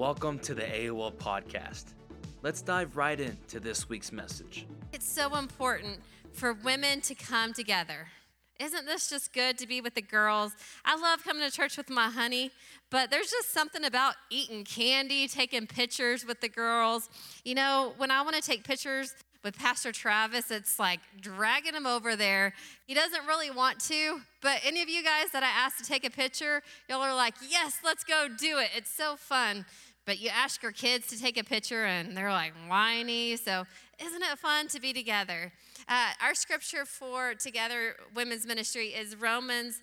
Welcome to the AOL podcast. Let's dive right into this week's message. It's so important for women to come together. Isn't this just good to be with the girls? I love coming to church with my honey, but there's just something about eating candy, taking pictures with the girls. You know, when I want to take pictures with Pastor Travis, it's like dragging him over there. He doesn't really want to, but any of you guys that I asked to take a picture, y'all are like, yes, let's go do it. It's so fun. But you ask your kids to take a picture and they're like whiny. So isn't it fun to be together? Our scripture for Together Women's Ministry is Romans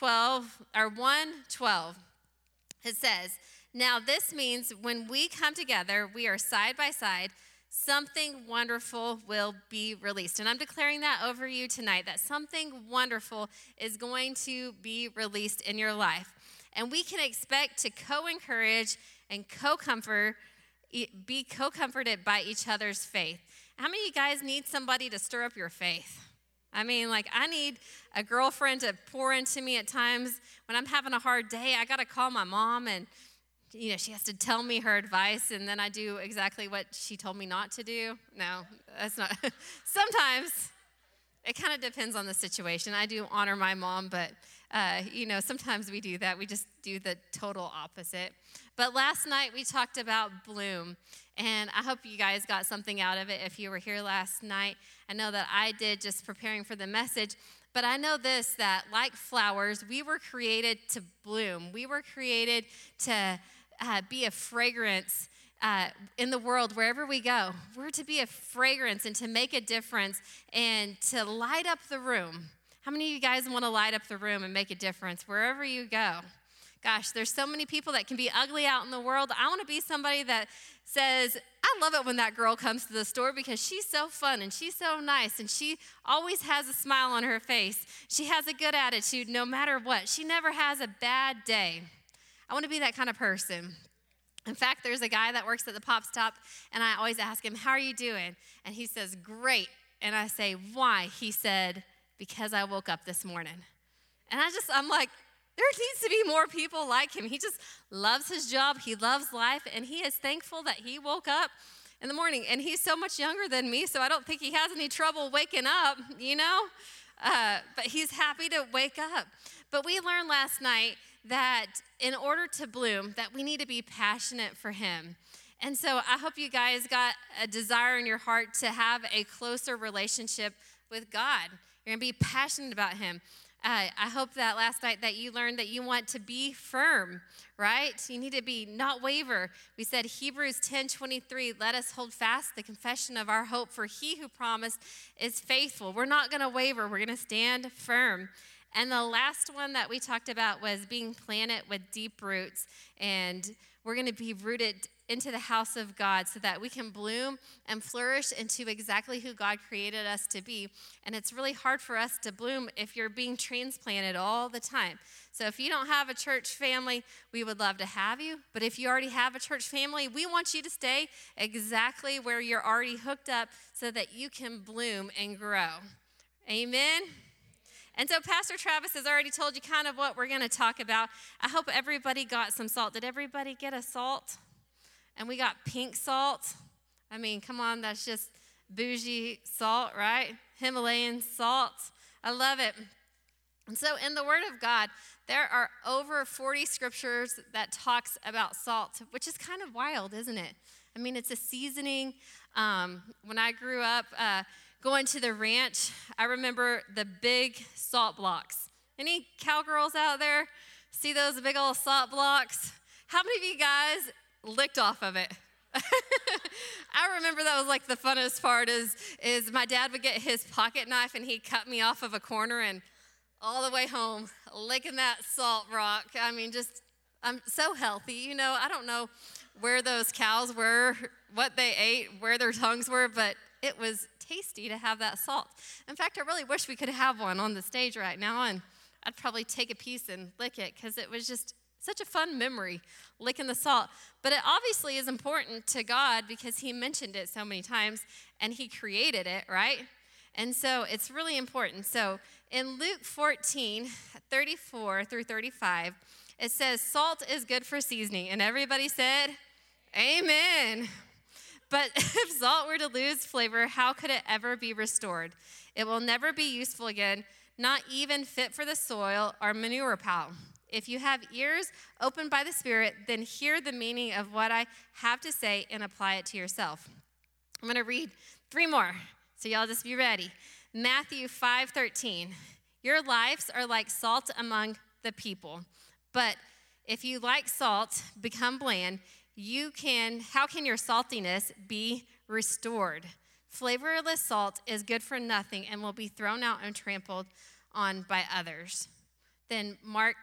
1:12. It says, now this means when we come together, we are side by side, something wonderful will be released. And I'm declaring that over you tonight, that something wonderful is going to be released in your life. And we can expect to co-encourage and be co-comforted by each other's faith. How many of you guys need somebody to stir up your faith? I mean, like, I need a girlfriend to pour into me at times. When I'm having a hard day, I got to call my mom, and you know, she has to tell me her advice, and then I do exactly what she told me not to do. No, that's not. Sometimes it kind of depends on the situation. I do honor my mom, but you know, sometimes we do that. We just do the total opposite. But last night we talked about bloom, and I hope you guys got something out of it if you were here last night. I know that I did, just preparing for the message. But I know this, that like flowers, we were created to bloom. We were created to be a fragrance in the world wherever we go. We're to be a fragrance and to make a difference and to light up the room. How many of you guys want to light up the room and make a difference wherever you go? Gosh, there's so many people that can be ugly out in the world. I want to be somebody that says, I love it when that girl comes to the store because she's so fun and she's so nice and she always has a smile on her face. She has a good attitude no matter what. She never has a bad day. I want to be that kind of person. In fact, there's a guy that works at the Pop Stop, and I always ask him, how are you doing? And he says, great. And I say, why? He said, because I woke up this morning. And I'm like, there needs to be more people like him. He just loves his job. He loves life, and he is thankful that he woke up in the morning. And he's so much younger than me, so I don't think he has any trouble waking up, you know? But he's happy to wake up. But we learned last night that in order to bloom, that we need to be passionate for him. And so I hope you guys got a desire in your heart to have a closer relationship with God. You're going to be passionate about him. I hope that last night that you learned that you want to be firm, right? You need to be not waver. We said Hebrews 10:23, let us hold fast the confession of our hope, for he who promised is faithful. We're not going to waver. We're going to stand firm. And the last one that we talked about was being planted with deep roots. And we're going to be rooted into the house of God so that we can bloom and flourish into exactly who God created us to be. And it's really hard for us to bloom if you're being transplanted all the time. So if you don't have a church family, we would love to have you. But if you already have a church family, we want you to stay exactly where you're already hooked up so that you can bloom and grow. Amen? And so Pastor Travis has already told you kind of what we're going to talk about. I hope everybody got some salt. Did everybody get a salt? And we got pink salt. I mean, come on, that's just bougie salt, right? Himalayan salt. I love it. And so in the Word of God, there are over 40 scriptures that talks about salt, which is kind of wild, isn't it? I mean, it's a seasoning. When I grew up going to the ranch, I remember the big salt blocks. Any cowgirls out there see those big old salt blocks? How many of you guys licked off of it? I remember that was like the funnest part is my dad would get his pocket knife and he'd cut me off of a corner and all the way home licking that salt rock. I mean, I'm so healthy. You know, I don't know where those cows were, what they ate, where their tongues were, but it was tasty to have that salt. In fact, I really wish we could have one on the stage right now, and I'd probably take a piece and lick it because it was just such a fun memory, licking the salt. But it obviously is important to God because he mentioned it so many times and he created it, right? And so it's really important. So in Luke 14:34 through 35, it says, salt is good for seasoning. And everybody said, Amen. But if salt were to lose flavor, how could it ever be restored? It will never be useful again, not even fit for the soil or manure pile. If you have ears opened by the Spirit, then hear the meaning of what I have to say and apply it to yourself. I'm going to read 3 more, so y'all just be ready. Matthew 5:13. Your lives are like salt among the people. But if you, like salt, become bland, how can your saltiness be restored? Flavorless salt is good for nothing and will be thrown out and trampled on by others. Then Mark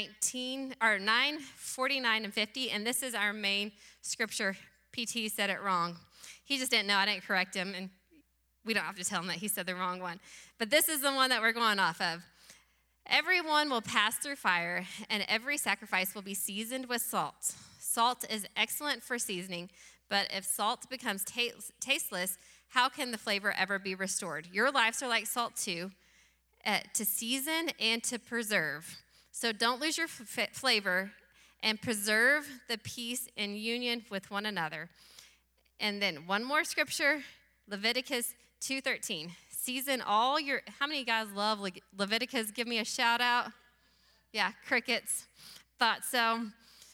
9:49 and 50, and this is our main scripture. PT said it wrong. He just didn't know. I didn't correct him, and we don't have to tell him that he said the wrong one. But this is the one that we're going off of. Everyone will pass through fire, and every sacrifice will be seasoned with salt. Salt is excellent for seasoning, but if salt becomes tasteless, how can the flavor ever be restored? Your lives are like salt too, to season and to preserve. So don't lose your flavor and preserve the peace and union with one another. And then one more scripture, Leviticus 2:13. Season all your, how many guys love Leviticus? Give me a shout out. Yeah, crickets. Thought so.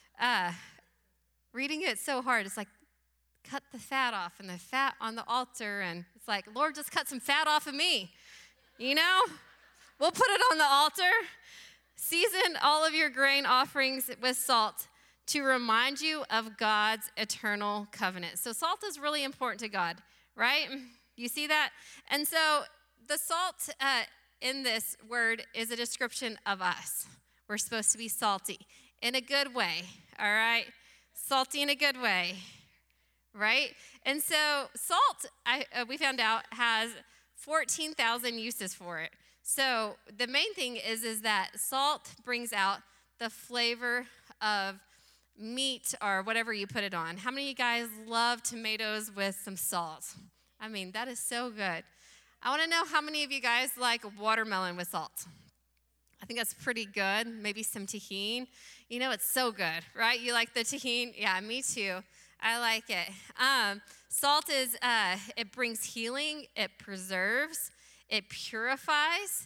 Reading it so hard, it's like, cut the fat off and the fat on the altar. And it's like, Lord, just cut some fat off of me. You know? We'll put it on the altar. Season all of your grain offerings with salt to remind you of God's eternal covenant. So salt is really important to God, right? You see that? And so the salt in this word is a description of us. We're supposed to be salty in a good way, all right? Salty in a good way, right? And so salt, we found out, has 14,000 uses for it. So the main thing is that salt brings out the flavor of meat or whatever you put it on. How many of you guys love tomatoes with some salt? I mean, that is so good. I want to know how many of you guys like watermelon with salt. I think that's pretty good. Maybe some tahini. You know, it's so good, right? You like the tahini? Yeah, me too. I like it. Salt is, it brings healing. It preserves. It purifies.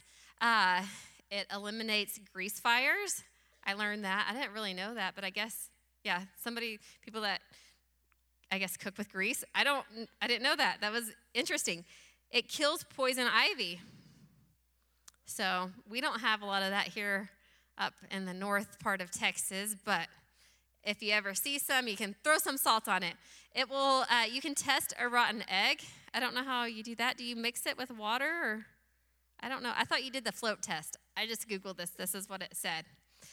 It eliminates grease fires. I learned that. I didn't really know that, but I guess, yeah, people that I guess cook with grease. I didn't know that. That was interesting. It kills poison ivy. So we don't have a lot of that here up in the north part of Texas, but if you ever see some, you can throw some salt on it. It will, you can test a rotten egg. I don't know how you do that. Do you mix it with water or? I don't know. I thought you did the float test. I just Googled this. This is what it said.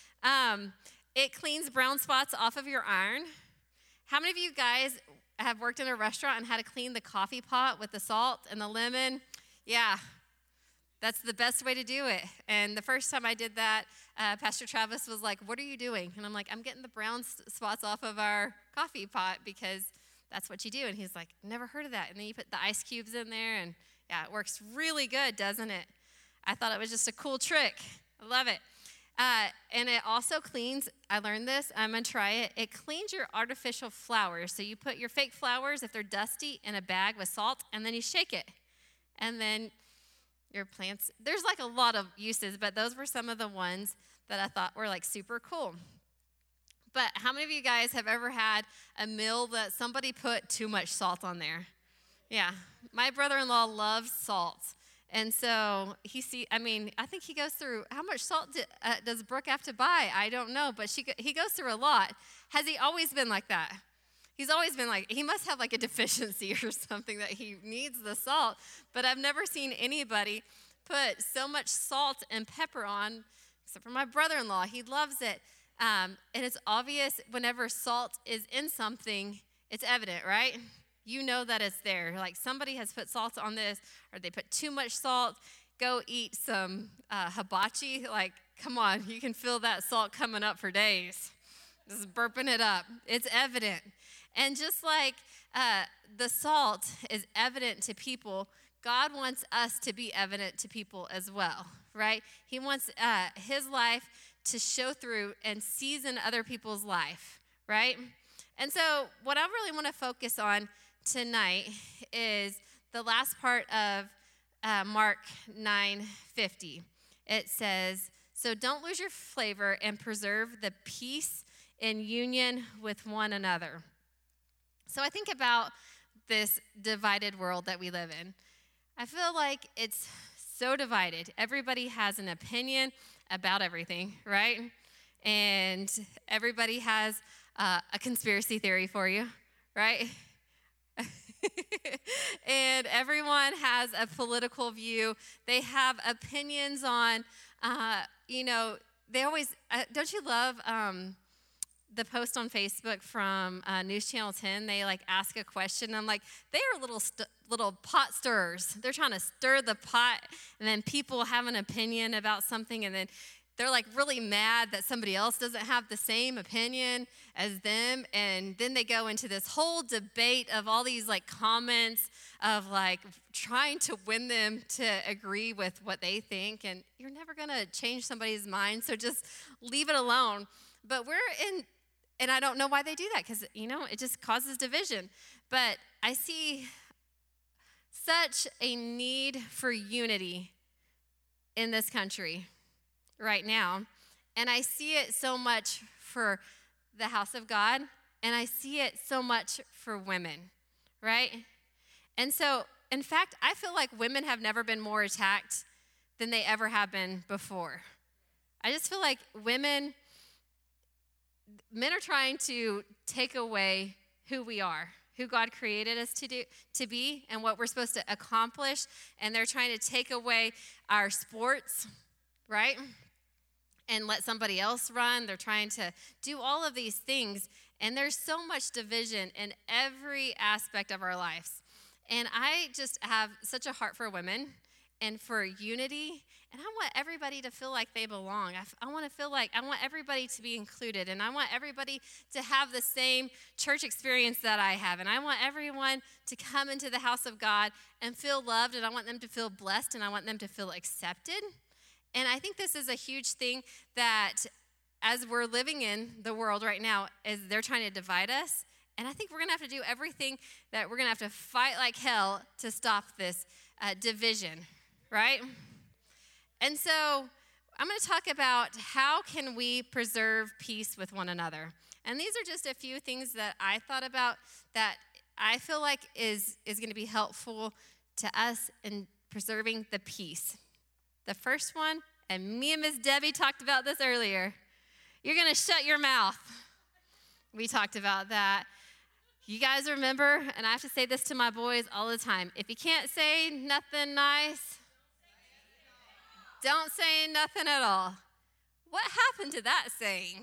It cleans brown spots off of your iron. How many of you guys have worked in a restaurant and had to clean the coffee pot with the salt and the lemon? Yeah, that's the best way to do it. And the first time I did that, Pastor Travis was like, what are you doing? And I'm like, I'm getting the brown spots off of our coffee pot because that's what you do. And he's like, never heard of that. And then you put the ice cubes in there, and yeah, it works really good, doesn't it? I thought it was just a cool trick. I love it. And it also cleans, I learned this, I'm going to try it. It cleans your artificial flowers. So you put your fake flowers, if they're dusty, in a bag with salt, and then you shake it. And then your plants, there's like a lot of uses, but those were some of the ones that I thought were like super cool. But how many of you guys have ever had a meal that somebody put too much salt on there? Yeah, my brother-in-law loves salt. And so I think he goes through, how much salt does Brooke have to buy? I don't know, but he goes through a lot. Has he always been like that? He's always been like, he must have like a deficiency or something that he needs the salt. But I've never seen anybody put so much salt and pepper on, except for my brother-in-law. He loves it. And it's obvious whenever salt is in something, it's evident, right? You know that it's there. Like somebody has put salt on this, or they put too much salt. Go eat some hibachi. Like, come on, you can feel that salt coming up for days. Just burping it up. It's evident. And just like the salt is evident to people, God wants us to be evident to people as well, right? He wants his life to show through and season other people's life, right? And so what I really want to focus on tonight is the last part of Mark 9:50. It says, so don't lose your flavor and preserve the peace in union with one another. So I think about this divided world that we live in. I feel like it's so divided. Everybody has an opinion about everything, right? And everybody has a conspiracy theory for you, right? And everyone has a political view. They have opinions on, they always, don't you love the post on Facebook from News Channel 10? They ask a question. I'm like, they are little pot stirrers. They're trying to stir the pot, and then people have an opinion about something, and then they're really mad that somebody else doesn't have the same opinion as them. And then they go into this whole debate of all these comments of trying to win them to agree with what they think. And you're never going to change somebody's mind, so just leave it alone. But and I don't know why they do that, because, it just causes division. But I see such a need for unity in this country right now. And I see it so much for the house of God, and I see it so much for women, right? And so, in fact, I feel like women have never been more attacked than they ever have been before. I just feel like men are trying to take away who we are, who God created us to be, and what we're supposed to accomplish. And they're trying to take away our sports, right? And let somebody else run. They're trying to do all of these things. And there's so much division in every aspect of our lives. And I just have such a heart for women and for unity. And I want everybody to feel like they belong. I want everybody to be included. And I want everybody to have the same church experience that I have. And I want everyone to come into the house of God and feel loved. And I want them to feel blessed. And I want them to feel accepted. And I think this is a huge thing that as we're living in the world right now, is they're trying to divide us. And I think we're going to have to do everything that we're going to have to fight like hell to stop this division, right? And so I'm going to talk about how can we preserve peace with one another. And these are just a few things that I thought about that I feel like is going to be helpful to us in preserving the peace. The first one, and me and Miss Debbie talked about this earlier, you're going to shut your mouth. We talked about that. You guys remember, and I have to say this to my boys all the time, if you can't say nothing nice, don't say nothing at all. What happened to that saying?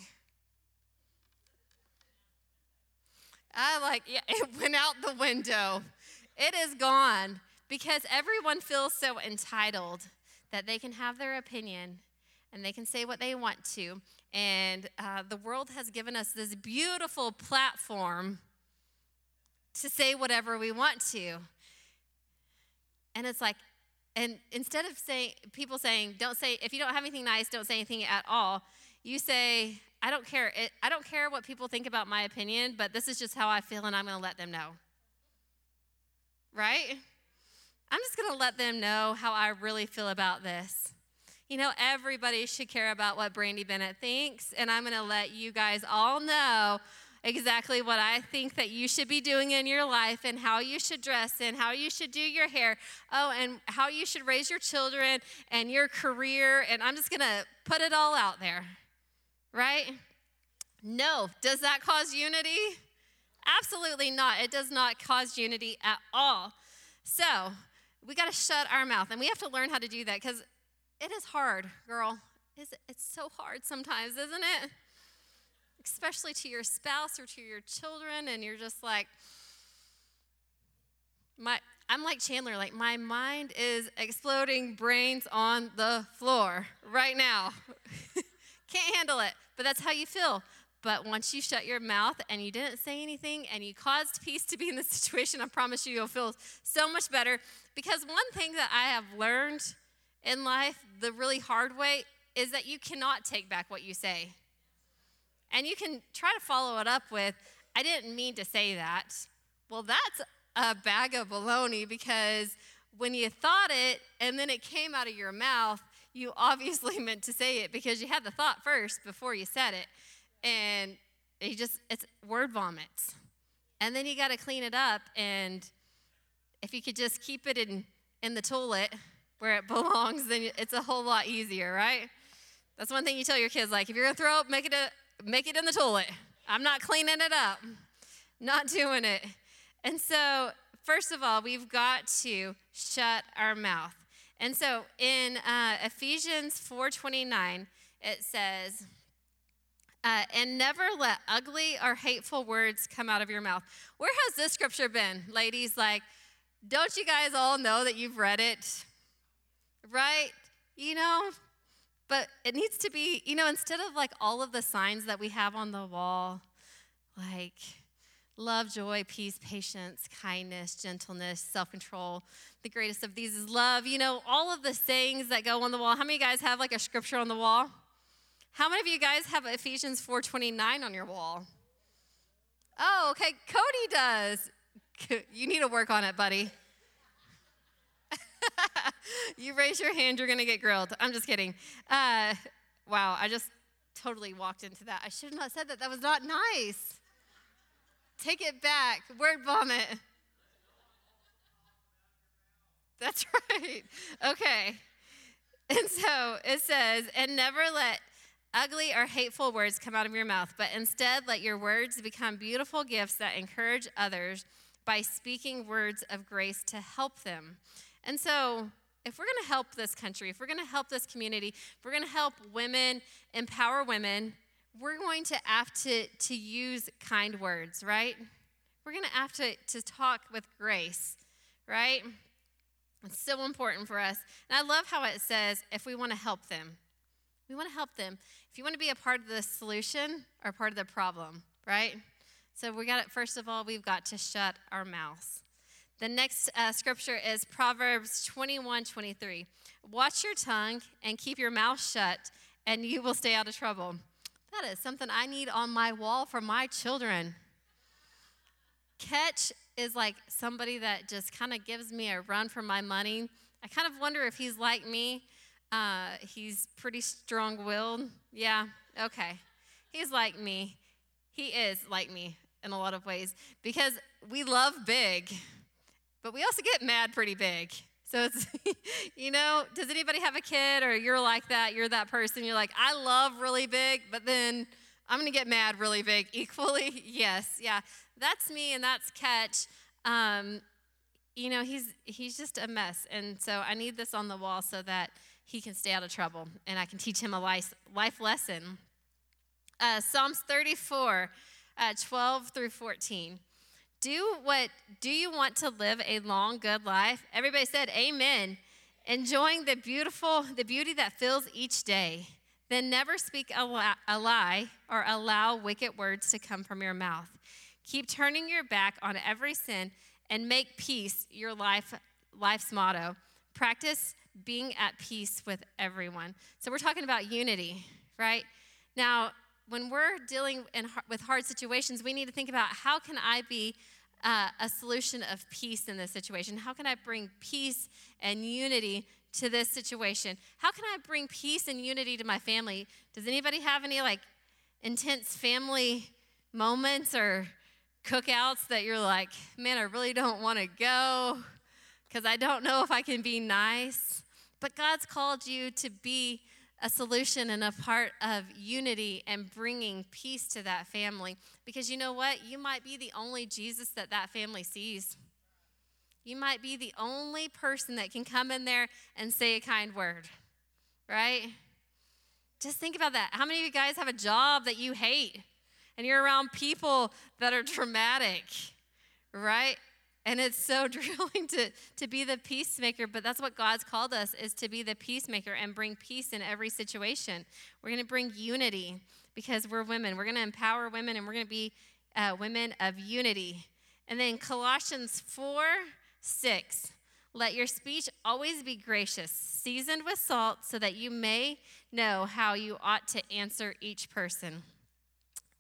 It went out the window. It is gone because everyone feels so entitled that they can have their opinion and they can say what they want to. And the world has given us this beautiful platform to say whatever we want to. And it's and instead of people saying, if you don't have anything nice, don't say anything at all, you say, I don't care. I don't care what people think about my opinion, but this is just how I feel, and I'm going to let them know. Right? I'm just going to let them know how I really feel about this. Everybody should care about what Brandy Bennett thinks, and I'm going to let you guys all know exactly what I think that you should be doing in your life and how you should dress and how you should do your hair. Oh, and how you should raise your children and your career, and I'm just going to put it all out there, right? No. Does that cause unity? Absolutely not. It does not cause unity at all. So we got to shut our mouth, and we have to learn how to do that because it is hard, girl. It's so hard sometimes, isn't it? Especially to your spouse or to your children, and you're just I'm like Chandler, my mind is exploding, brains on the floor right now. Can't handle it, but that's how you feel. But once you shut your mouth and you didn't say anything and you caused peace to be in the situation, I promise you'll feel so much better. Because one thing that I have learned in life, the really hard way, is that you cannot take back what you say. And you can try to follow it up with, I didn't mean to say that. Well, that's a bag of baloney, because when you thought it and then it came out of your mouth, you obviously meant to say it because you had the thought first before you said it. And it's word vomits. And then you got to clean it up. And if you could just keep it in the toilet where it belongs, then it's a whole lot easier, right? That's one thing you tell your kids, like, if you're going to throw up, make it in the toilet. I'm not cleaning it up. Not doing it. And so, first of all, we've got to shut our mouth. And so in Ephesians 4:29, it says, and never let ugly or hateful words come out of your mouth. Where has this scripture been, ladies? Like, don't you guys all know that you've read it? Right? But it needs to be, instead of like all of the signs that we have on the wall, like love, joy, peace, patience, kindness, gentleness, self-control. The greatest of these is love. All of the sayings that go on the wall. How many of you guys have like a scripture on the wall? How many of you guys have Ephesians 4:29 on your wall? Oh, okay. Cody does. You need to work on it, buddy. You raise your hand, you're going to get grilled. I'm just kidding. Wow, I just totally walked into that. I should have not said that. That was not nice. Take it back. Word vomit. That's right. Okay. And so it says, and never let ugly or hateful words come out of your mouth, but instead let your words become beautiful gifts that encourage others by speaking words of grace to help them. And so if we're going to help this country, if we're going to help this community, if we're going to help women, empower women, we're going to have to use kind words, right? We're going to have to talk with grace, right? It's so important for us. And I love how it says, if we want to help them. We want to help them. If you want to be a part of the solution or part of the problem, right? So first of all, we've got to shut our mouths. The next scripture is Proverbs 21:23. Watch your tongue and keep your mouth shut, and you will stay out of trouble. That is something I need on my wall for my children. Ketch is like somebody that just kind of gives me a run for my money. I kind of wonder if he's like me. He's pretty strong-willed. Yeah, okay. He's like me. He is like me in a lot of ways because we love big, but we also get mad pretty big. So it's, does anybody have a kid or you're like that? You're that person. You're like, I love really big, but then I'm going to get mad really big equally. Yes, yeah. That's me and that's Ketch. He's just a mess. And so I need this on the wall so that he can stay out of trouble and I can teach him a life lesson. Psalms 34, 12 through 14. Do you want to live a long, good life? Everybody said amen. Enjoying the beauty that fills each day. Then never speak a lie or allow wicked words to come from your mouth. Keep turning your back on every sin and make peace your life's motto. Practice being at peace with everyone. So we're talking about unity, right? Now, when we're dealing with hard situations, we need to think about how can I be a solution of peace in this situation? How can I bring peace and unity to this situation? How can I bring peace and unity to my family? Does anybody have any intense family moments or cookouts that you're like, man, I really don't want to go because I don't know if I can be nice? But God's called you to be a solution and a part of unity and bringing peace to that family. Because you know what? You might be the only Jesus that family sees. You might be the only person that can come in there and say a kind word, right? Just think about that. How many of you guys have a job that you hate and you're around people that are dramatic, right? And it's so drilling to be the peacemaker, but that's what God's called us, is to be the peacemaker and bring peace in every situation. We're going to bring unity because we're women. We're going to empower women, and we're going to be women of unity. And then Colossians 4:6, let your speech always be gracious, seasoned with salt, so that you may know how you ought to answer each person.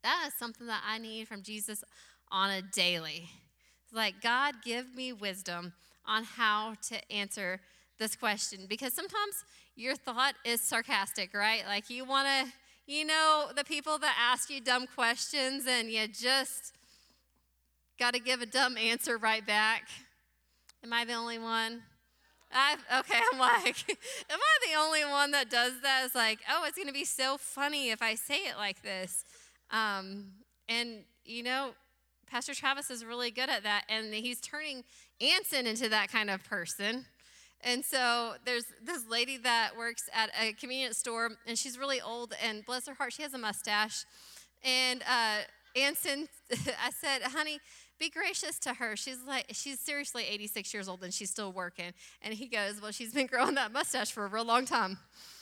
That is something that I need from Jesus on a daily. It's like, God, give me wisdom on how to answer this question. Because sometimes your thought is sarcastic, right? Like you want to, the people that ask you dumb questions and you just got to give a dumb answer right back. Am I the only one? I'm like, am I the only one that does that? It's like, oh, it's going to be so funny if I say it like this. And, Pastor Travis is really good at that, and he's turning Anson into that kind of person. And so there's this lady that works at a convenience store, and she's really old, and bless her heart, she has a mustache. And Anson, I said, honey, be gracious to her. She's seriously 86 years old, and she's still working. And he goes, well, she's been growing that mustache for a real long time.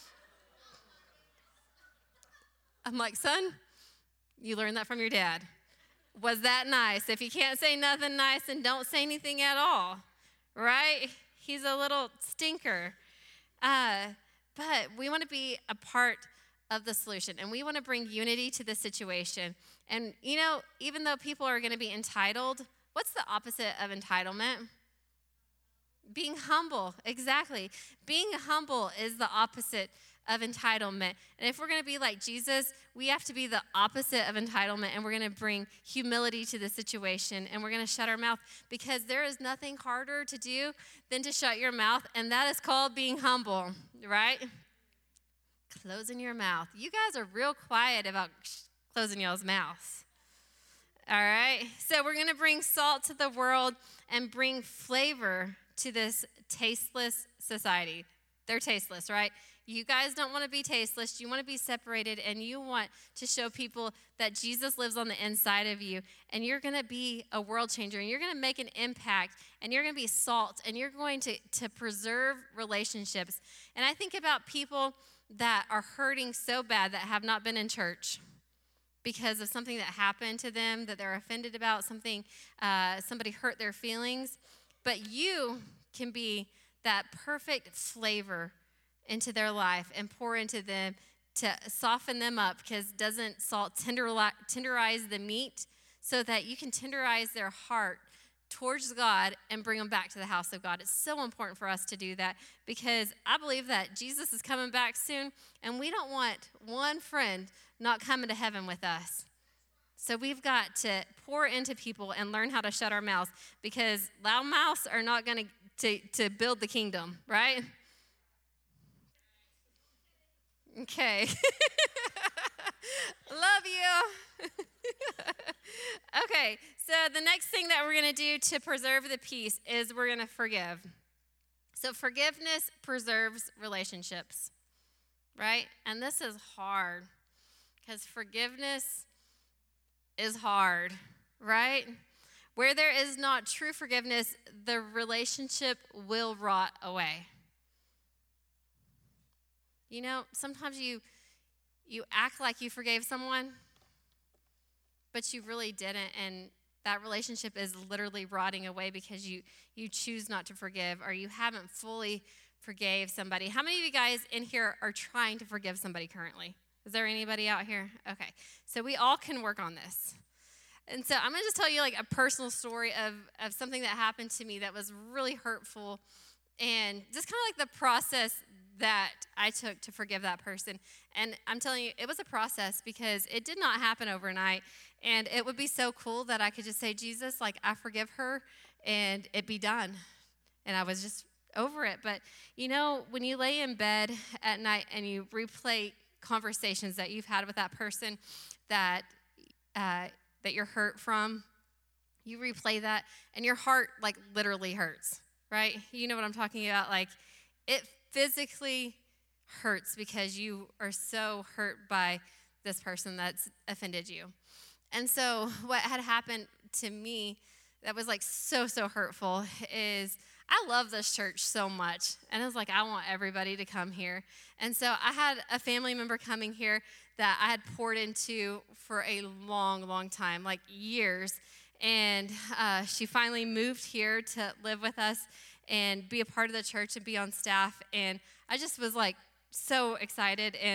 I'm like, son, you learned that from your dad. Was that nice? If you can't say nothing nice, then don't say anything at all, right? He's a little stinker. But we want to be a part of the solution, and we want to bring unity to the situation. And, even though people are going to be entitled, what's the opposite of entitlement? Being humble, exactly. Being humble is the opposite of entitlement. And if we're going to be like Jesus, we have to be the opposite of entitlement, and we're going to bring humility to the situation, and we're going to shut our mouth, because there is nothing harder to do than to shut your mouth, and that is called being humble, right? Closing your mouth. You guys are real quiet about closing y'all's mouths. All right? So we're going to bring salt to the world and bring flavor to this tasteless society. They're tasteless, right? You guys don't want to be tasteless. You want to be separated, and you want to show people that Jesus lives on the inside of you, and you're going to be a world changer, and you're going to make an impact, and you're going to be salt, and you're going to preserve relationships. And I think about people that are hurting so bad that have not been in church because of something that happened to them, that they're offended about, somebody hurt their feelings. But you can be that perfect flavor into their life and pour into them to soften them up, because doesn't salt tenderize the meat, so that you can tenderize their heart towards God and bring them back to the house of God. It's so important for us to do that, because I believe that Jesus is coming back soon, and we don't want one friend not coming to heaven with us. So we've got to pour into people and learn how to shut our mouths, because loud mouths are not going to build the kingdom, right? Okay. Love you. Okay, so the next thing that we're going to do to preserve the peace is we're going to forgive. So forgiveness preserves relationships, right? And this is hard, because forgiveness is hard, right? Where there is not true forgiveness, the relationship will rot away. Sometimes you act like you forgave someone, but you really didn't, and that relationship is literally rotting away because you choose not to forgive, or you haven't fully forgave somebody. How many of you guys in here are trying to forgive somebody currently? Is there anybody out here? Okay, so we all can work on this. And so I'm going to just tell you like a personal story of something that happened to me that was really hurtful, and just kind of like the process that I took to forgive that person. And I'm telling you, it was a process, because it did not happen overnight. And it would be so cool that I could just say, Jesus, like, I forgive her, and it be done. And I was just over it. But, when you lay in bed at night and you replay conversations that you've had with that person that you're hurt from, you replay that, and your heart, like, literally hurts, right? You know what I'm talking about? Like, it physically hurts because you are so hurt by this person that's offended you. And so what had happened to me that was like so hurtful is I love this church so much. And I was like, I want everybody to come here. And so I had a family member coming here that I had poured into for a long time, like years. And she finally moved here to live with us and be a part of the church and be on staff. And I just was like so excited. And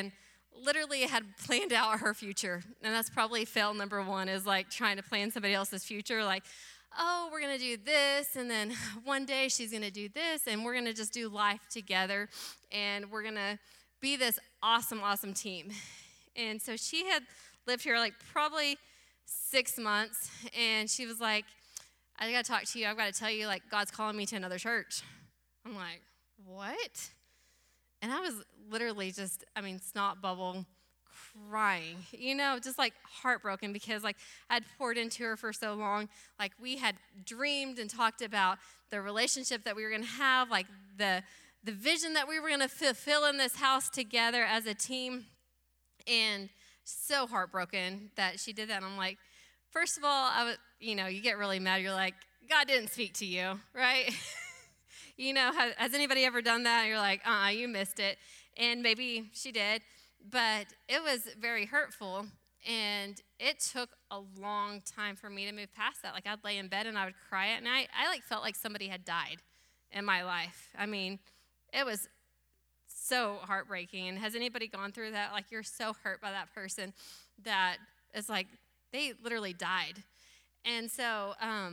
literally had planned out her future. And that's probably fail number one, is like trying to plan somebody else's future. Like, oh, we're going to do this, and then one day she's going to do this, and we're going to just do life together, and we're going to be this awesome, awesome team. And so she had lived here like probably 6 months, and she was like, I got to talk to you. I've got to tell you, like, God's calling me to another church. I'm like, what? And I was literally just, snot bubble crying, just like heartbroken, because like I'd poured into her for so long. Like, we had dreamed and talked about the relationship that we were going to have, like the vision that we were going to fulfill in this house together as a team. And so heartbroken that she did that. And I'm like, first of all, you get really mad. You're like, God didn't speak to you, right? Has anybody ever done that? You're like, you missed it. And maybe she did, but it was very hurtful. And it took a long time for me to move past that. Like, I'd lay in bed and I would cry at night. I like felt like somebody had died in my life. It was so heartbreaking. And has anybody gone through that? Like, you're so hurt by that person that it's like they literally died. And so,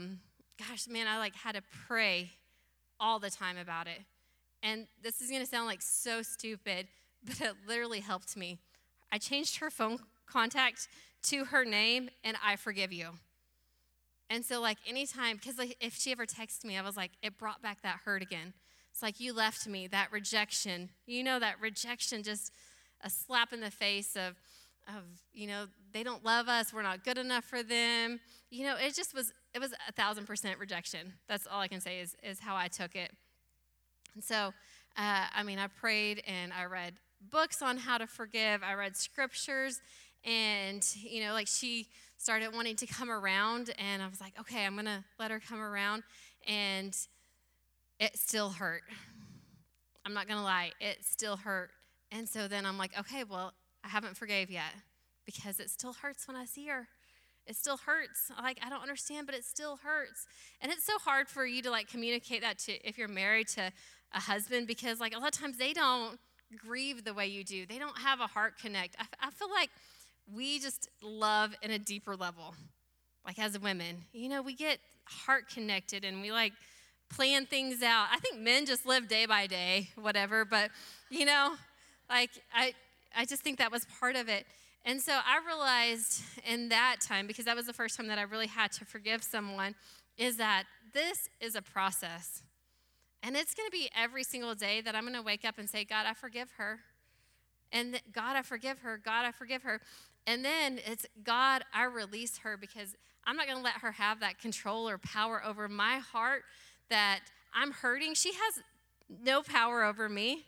I like had to pray all the time about it. And this is going to sound like so stupid, but it literally helped me. I changed her phone contact to her name, and I forgive you. And so, like, anytime, because like, if she ever texted me, I was like, it brought back that hurt again. It's like, you left me, that rejection. That rejection, just a slap in the face of they don't love us, we're not good enough for them. It was 1,000% rejection. That's all I can say is how I took it. And so, I prayed and I read books on how to forgive. I read scriptures, and, she started wanting to come around, and I was like, okay, I'm going to let her come around, and it still hurt. I'm not going to lie, it still hurt. And so then I'm like, okay, well, I haven't forgave yet, because it still hurts when I see her. It still hurts. Like, I don't understand, but it still hurts. And it's so hard for you to, like, communicate that to, if you're married to a husband, because, like, a lot of times they don't grieve the way you do. They don't have a heart connect. I feel like we just love in a deeper level, like, as women. We get heart connected, and we, like, plan things out. I think men just live day by day, whatever, but, like, I just think that was part of it. And so I realized in that time, because that was the first time that I really had to forgive someone, is that this is a process. And it's going to be every single day that I'm going to wake up and say, God, I forgive her. And God, I forgive her. God, I forgive her. And then it's, God, I release her, because I'm not going to let her have that control or power over my heart that I'm hurting. She has no power over me.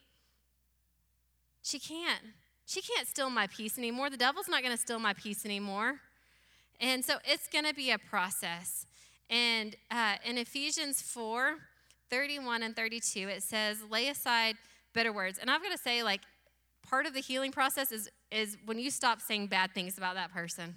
She can't. She can't steal my peace anymore. The devil's not going to steal my peace anymore. And so it's going to be a process. And in Ephesians 4:31 and 32, it says, lay aside bitter words. And I've got to say, like, part of the healing process is when you stop saying bad things about that person.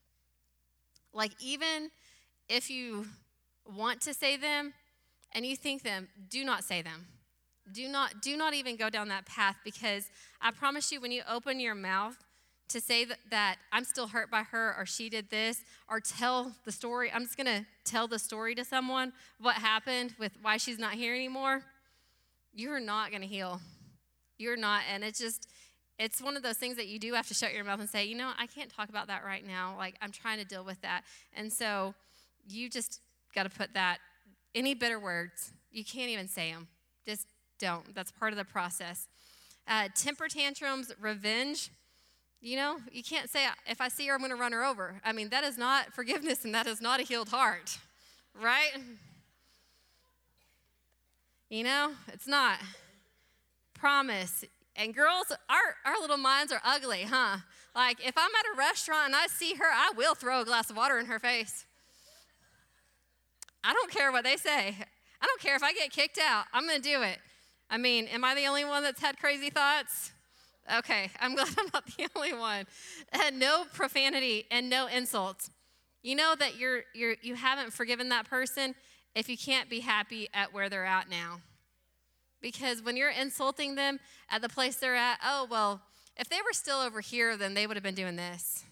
Like, even if you want to say them and you think them, do not say them. Do not even go down that path, because I promise you, when you open your mouth to say that I'm still hurt by her, or she did this, or tell the story, I'm just going to tell the story to someone, what happened with why she's not here anymore, you're not going to heal. You're not, and it's one of those things that you do have to shut your mouth and say, I can't talk about that right now. Like, I'm trying to deal with that. And so you just got to put that, any bitter words, you can't even say them. Just don't. That's part of the process. Temper tantrums, revenge. You can't say, if I see her, I'm going to run her over. That is not forgiveness, and that is not a healed heart, right? It's not. Promise. And girls, our little minds are ugly, huh? Like, if I'm at a restaurant and I see her, I will throw a glass of water in her face. I don't care what they say. I don't care if I get kicked out. I'm going to do it. Am I the only one that's had crazy thoughts? Okay, I'm glad I'm not the only one. And no profanity and no insults. You know that you haven't forgiven that person if you can't be happy at where they're at now. Because when you're insulting them at the place they're at, oh, well, if they were still over here, then they would have been doing this.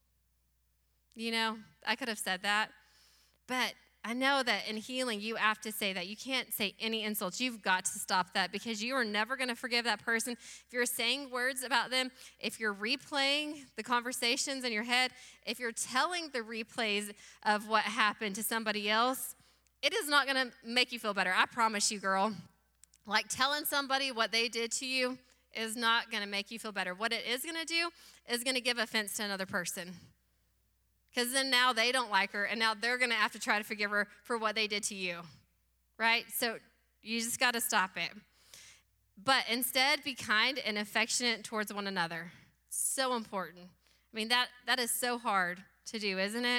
You know, I could have said that. But I know that in healing, you have to say that. You can't say any insults. You've got to stop that because you are never going to forgive that person. If you're saying words about them, if you're replaying the conversations in your head, if you're telling the replays of what happened to somebody else, it is not going to make you feel better. I promise you, girl. Like telling somebody what they did to you is not going to make you feel better. What it is going to do is going to give offense to another person. Because then now they don't like her, and now they're going to have to try to forgive her for what they did to you, right? So you just got to stop it. But instead, be kind and affectionate towards one another. So important. I mean, that is so hard to do, isn't it?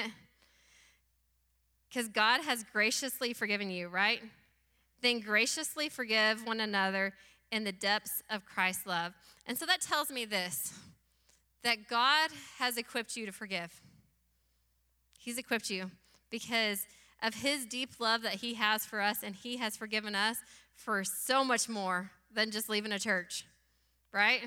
Because God has graciously forgiven you, right? Then graciously forgive one another in the depths of Christ's love. And so that tells me this, that God has equipped you to forgive. He's equipped you because of his deep love that he has for us, and he has forgiven us for so much more than just leaving a church, right?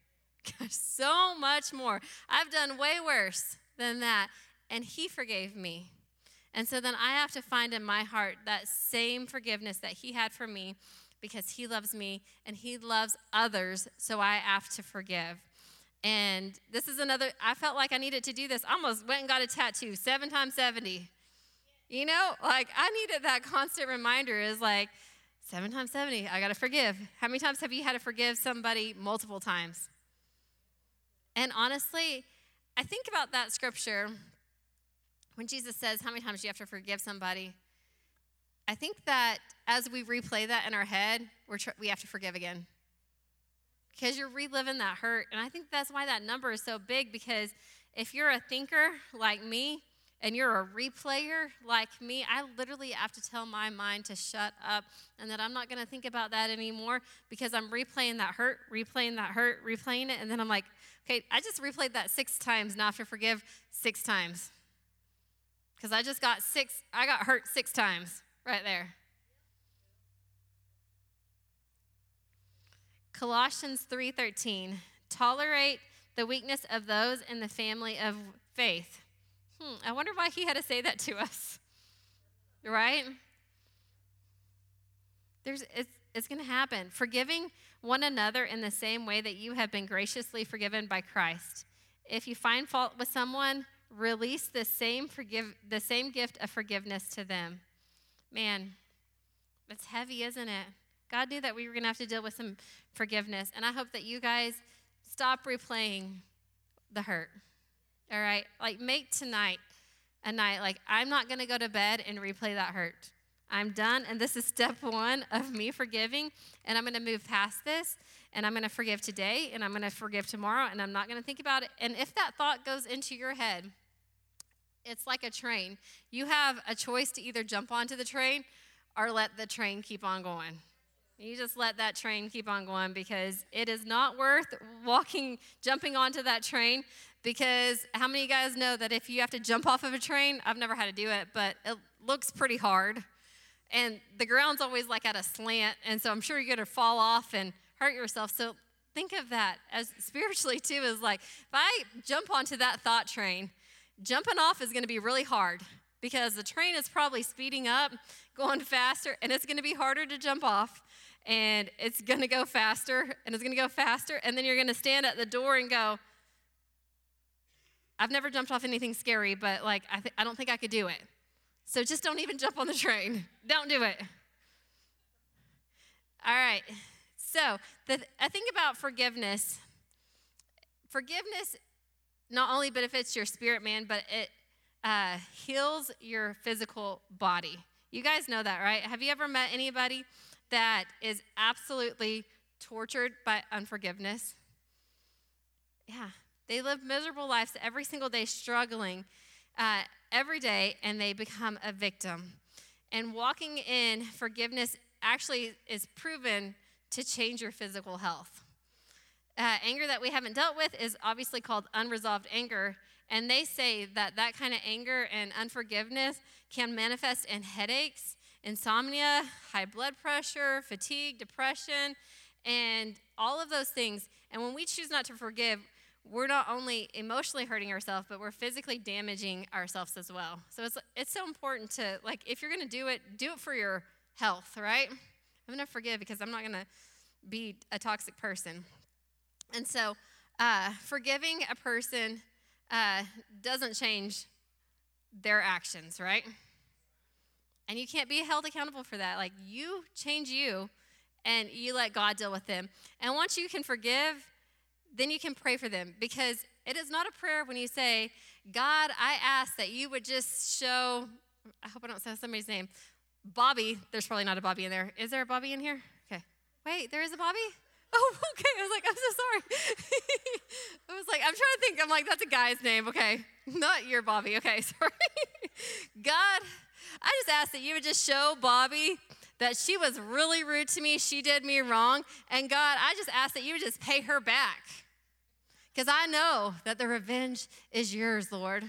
So much more. I've done way worse than that, and he forgave me. And so then I have to find in my heart that same forgiveness that he had for me because he loves me and he loves others, so I have to forgive. And this is another, I felt like I needed to do this. I almost went and got a tattoo, 7 times 70. You know, like I needed that constant reminder is like 7 times 70, I got to forgive. How many times have you had to forgive somebody multiple times? And honestly, I think about that scripture when Jesus says how many times do you have to forgive somebody. I think that as we replay that in our head, we have to forgive again. Because you're reliving that hurt. And I think that's why that number is so big, because if you're a thinker like me and you're a replayer like me, I literally have to tell my mind to shut up and that I'm not going to think about that anymore because I'm replaying that hurt, replaying it. And then I'm like, okay, I just replayed that 6 times. Now I have to forgive 6 times. Because I got hurt 6 times right there. Colossians 3:13, tolerate the weakness of those in the family of faith. I wonder why he had to say that to us, right? It's going to happen. Forgiving one another in the same way that you have been graciously forgiven by Christ. If you find fault with someone, release the same gift of forgiveness to them. Man, it's heavy, isn't it? God knew that we were going to have to deal with some forgiveness, and I hope that you guys stop replaying the hurt, all right? Like, make tonight a night, like, I'm not going to go to bed and replay that hurt. I'm done, and this is step 1 of me forgiving, and I'm going to move past this, and I'm going to forgive today, and I'm going to forgive tomorrow, and I'm not going to think about it. And if that thought goes into your head, it's like a train. You have a choice to either jump onto the train or let the train keep on going. You just let that train keep on going because it is not worth jumping onto that train, because how many of you guys know that if you have to jump off of a train, I've never had to do it, but it looks pretty hard. And the ground's always like at a slant, and so I'm sure you're going to fall off and hurt yourself. So think of that as spiritually too, is like if I jump onto that thought train, jumping off is going to be really hard because the train is probably speeding up, going faster, and it's going to be harder to jump off. And it's going to go faster, and it's going to go faster, and then you're going to stand at the door and go, I've never jumped off anything scary, but like I don't think I could do it. So just don't even jump on the train. Don't do it. All right. So I think about forgiveness. Forgiveness not only benefits your spirit, man, but it heals your physical body. You guys know that, right? Have you ever met anybody that is absolutely tortured by unforgiveness? Yeah. They live miserable lives every single day, struggling every day, and they become a victim. And walking in forgiveness actually is proven to change your physical health. Anger that we haven't dealt with is obviously called unresolved anger, and they say that that kind of anger and unforgiveness can manifest in headaches, insomnia, high blood pressure, fatigue, depression, and all of those things. And when we choose not to forgive, we're not only emotionally hurting ourselves, but we're physically damaging ourselves as well. So it's so important to, like, if you're going to do it for your health, right? I'm going to forgive because I'm not going to be a toxic person. And so forgiving a person doesn't change their actions, right? And you can't be held accountable for that. Like, you change you, and you let God deal with them. And once you can forgive, then you can pray for them, because it is not a prayer when you say, God, I ask that you would just show, I hope I don't say somebody's name, Bobby. There's probably not a Bobby in there. Is there a Bobby in here? Okay. Wait, there is a Bobby? Oh, okay. I was like, I'm so sorry. I was like, I'm trying to think. I'm like, that's a guy's name. Okay. Not your Bobby. Okay, sorry. God, I just ask that you would just show Bobby that she was really rude to me. She did me wrong. And God, I just ask that you would just pay her back. Because I know that the revenge is yours, Lord.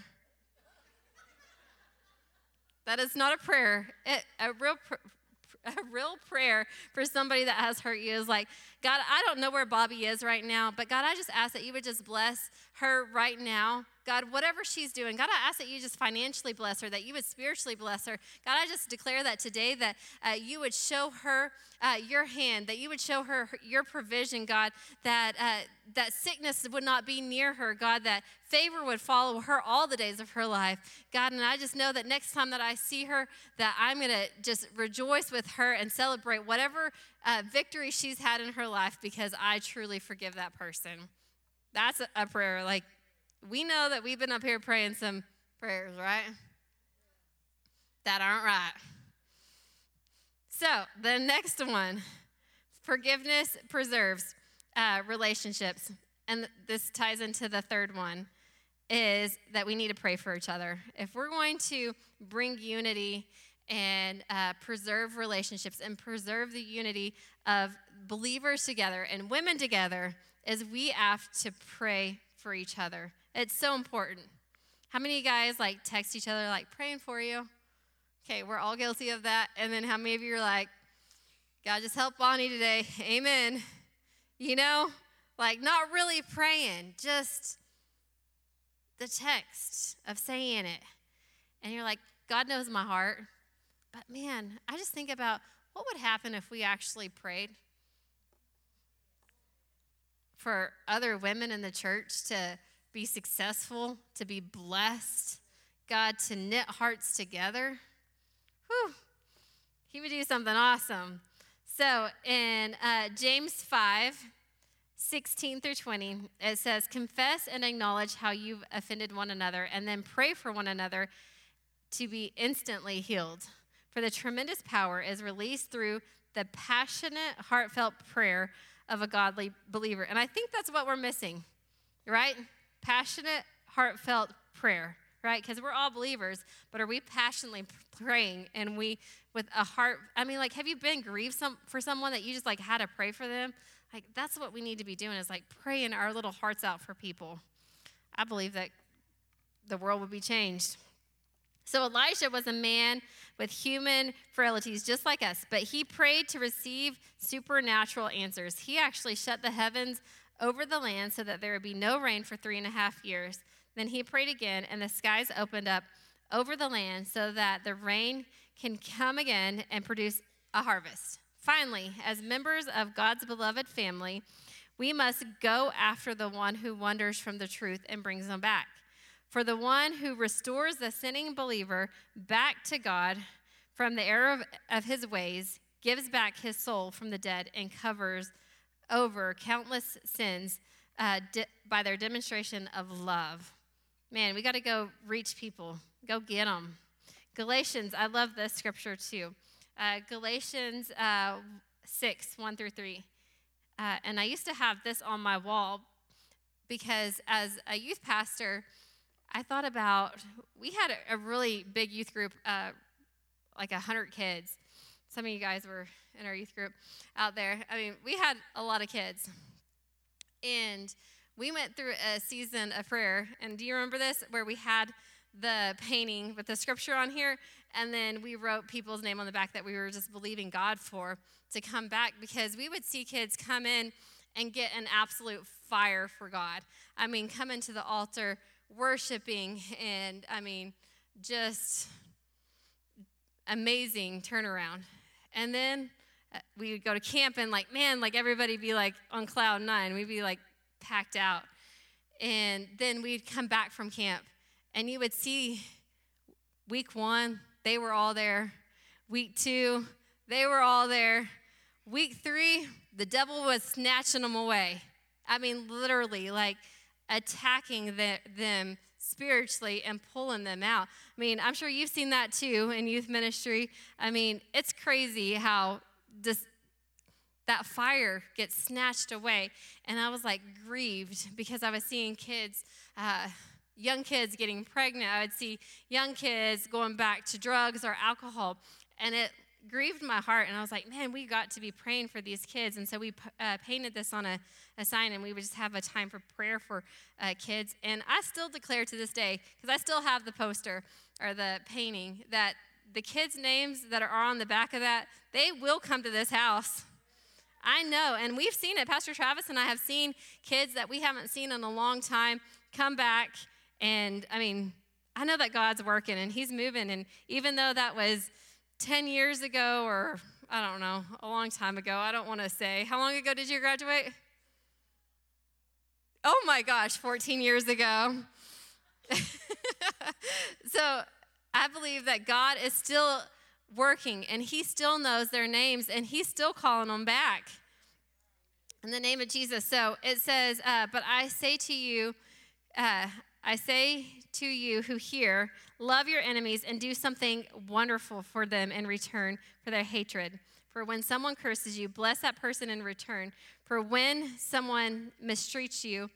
That is not a prayer. A real prayer for somebody that has hurt you is like, God, I don't know where Bobby is right now, but God, I just ask that you would just bless her right now. God, whatever she's doing, God, I ask that you just financially bless her, that you would spiritually bless her. God, I just declare that today, that you would show her your hand, that you would show her your provision, God, that sickness would not be near her, God, that favor would follow her all the days of her life, God. And I just know that next time that I see her, that I'm going to just rejoice with her and celebrate whatever victory she's had in her life, because I truly forgive that person. That's a prayer. Like, we know that we've been up here praying some prayers, right? That aren't right. So the next one, forgiveness preserves relationships. And this ties into the third one, is that we need to pray for each other. If we're going to bring unity and preserve relationships and preserve the unity of believers together and women together, is we have to pray for each other. It's so important. How many of you guys like text each other like, praying for you? Okay, we're all guilty of that. And then how many of you are like, God, just help Bonnie today. Amen. You know, like not really praying, just the text of saying it. And you're like, God knows my heart. But man, I just think about what would happen if we actually prayed for other women in the church to be successful, to be blessed, God, to knit hearts together. Whew. He would do something awesome. So in James 5:16-20, it says, confess and acknowledge how you've offended one another, and then pray for one another to be instantly healed. For the tremendous power is released through the passionate, heartfelt prayer of a godly believer. And I think that's what we're missing, right? Passionate, heartfelt prayer, right? Because we're all believers, but are we passionately praying? And we, with a heart, I mean, like, have you been grieved for someone that you just, like, had to pray for them? Like, that's what we need to be doing, is, like, praying our little hearts out for people. I believe that the world would be changed. So Elijah was a man with human frailties just like us, but he prayed to receive supernatural answers. He actually shut the heavens over the land so that there would be no rain for 3.5 years. Then he prayed again, and the skies opened up over the land so that the rain can come again and produce a harvest. Finally, as members of God's beloved family, we must go after the one who wanders from the truth and brings them back. For the one who restores the sinning believer back to God from the error of his ways, gives back his soul from the dead, and covers over countless sins by their demonstration of love. Man, we got to go reach people. Go get them. Galatians, I love this scripture too. Galatians 6:1-3. And I used to have this on my wall because as a youth pastor, I thought about, we had a really big youth group, like 100 kids. Some of you guys were in our youth group out there. I mean, we had a lot of kids. And we went through a season of prayer. And do you remember this? Where we had the painting with the scripture on here, and then we wrote people's name on the back that we were just believing God for to come back, because we would see kids come in and get an absolute fire for God. I mean, coming to the altar, worshiping, and I mean, just amazing turnaround. And then we would go to camp and like, man, like everybody be like on cloud nine. We'd be like packed out. And then we'd come back from camp and you would see week 1, they were all there. Week 2, they were all there. Week 3, the devil was snatching them away. I mean, literally, like attacking them spiritually and pulling them out. I mean, I'm sure you've seen that too in youth ministry. I mean, it's crazy how that fire gets snatched away. And I was like grieved because I was seeing kids, young kids getting pregnant. I would see young kids going back to drugs or alcohol. And it grieved my heart. And I was like, man, we got to be praying for these kids. And so we painted this on a sign, and we would just have a time for prayer for kids. And I still declare to this day, because I still have the poster or the painting, that the kids' names that are on the back of that, they will come to this house. I know, and we've seen it. Pastor Travis and I have seen kids that we haven't seen in a long time come back, and I mean, I know that God's working and He's moving, and even though that was 10 years ago or, I don't know, a long time ago, I don't want to say. How long ago did you graduate? Oh my gosh, 14 years ago. So I believe that God is still working, and He still knows their names, and He's still calling them back in the name of Jesus. So it says, but I say to you who hear, love your enemies and do something wonderful for them in return for their hatred. For when someone curses you, bless that person in return. For when someone mistreats you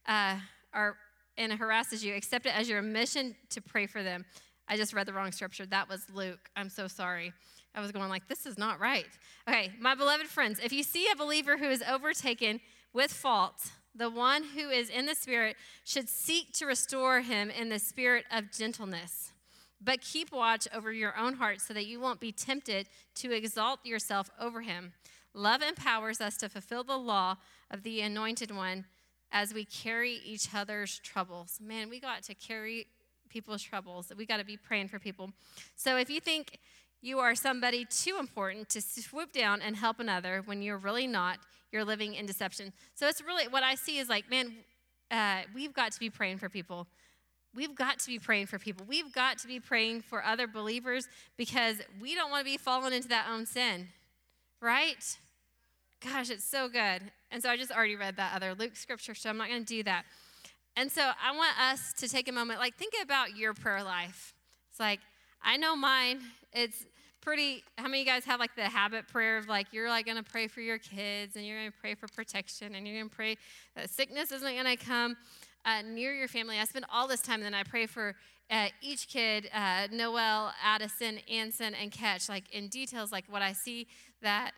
and harasses you, accept it as your mission to pray for them. I just read the wrong scripture. That was Luke. I'm so sorry. I was going like, this is not right. Okay, my beloved friends, if you see a believer who is overtaken with fault, the one who is in the Spirit should seek to restore him in the spirit of gentleness. But keep watch over your own heart so that you won't be tempted to exalt yourself over him. Love empowers us to fulfill the law of the Anointed One as we carry each other's troubles. Man, we got to carry people's troubles. We got to be praying for people. So if you think you are somebody too important to swoop down and help another when you're really not, you're living in deception. So it's really what I see is like, man, we've got to be praying for people. We've got to be praying for people. We've got to be praying for other believers because we don't want to be falling into that own sin, right? Gosh, it's so good. And so I just already read that other Luke scripture, so I'm not going to do that. And so I want us to take a moment, like think about your prayer life. It's like, I know mine. It's pretty, how many of you guys have like the habit prayer of like, you're like going to pray for your kids and you're going to pray for protection and you're going to pray that sickness isn't going to come near your family. I spend all this time and then I pray for each kid, Noel, Addison, Anson, and Ketch, like in details, like what I see that,